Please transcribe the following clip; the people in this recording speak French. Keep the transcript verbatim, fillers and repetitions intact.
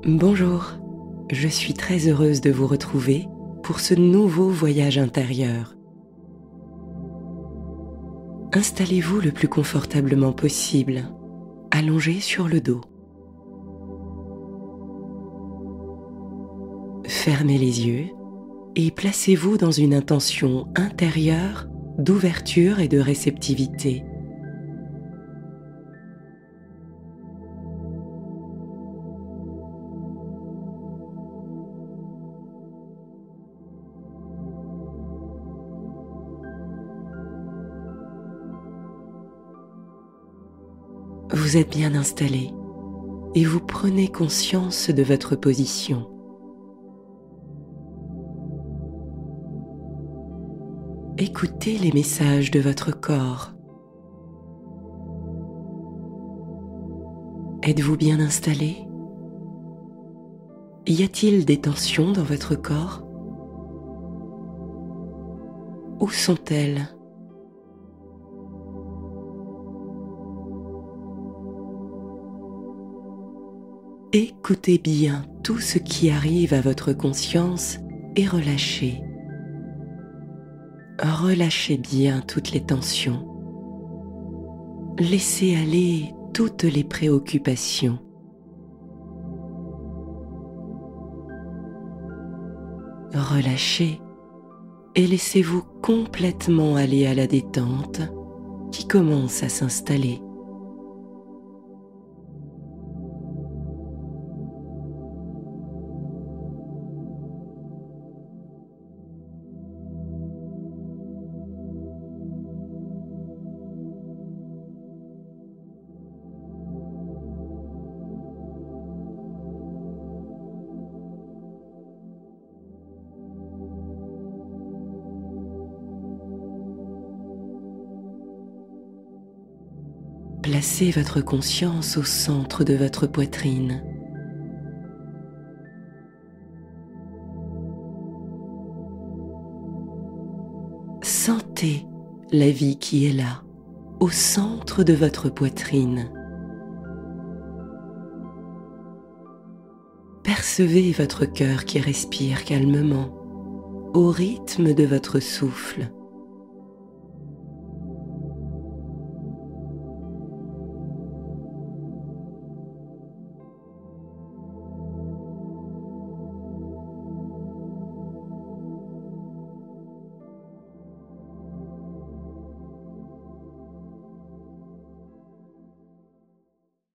Bonjour, je suis très heureuse de vous retrouver pour ce nouveau voyage intérieur. Installez-vous le plus confortablement possible, allongé sur le dos. Fermez les yeux et placez-vous dans une intention intérieure d'ouverture et de réceptivité. Vous êtes bien installé et vous prenez conscience de votre position. Écoutez les messages de votre corps. Êtes-vous bien installé? Y a-t-il des tensions dans votre corps? Où sont-elles? Écoutez bien tout ce qui arrive à votre conscience et relâchez. Relâchez bien toutes les tensions. Laissez aller toutes les préoccupations. Relâchez et laissez-vous complètement aller à la détente qui commence à s'installer. Placez votre conscience au centre de votre poitrine. Sentez la vie qui est là, au centre de votre poitrine. Percevez votre cœur qui respire calmement, au rythme de votre souffle.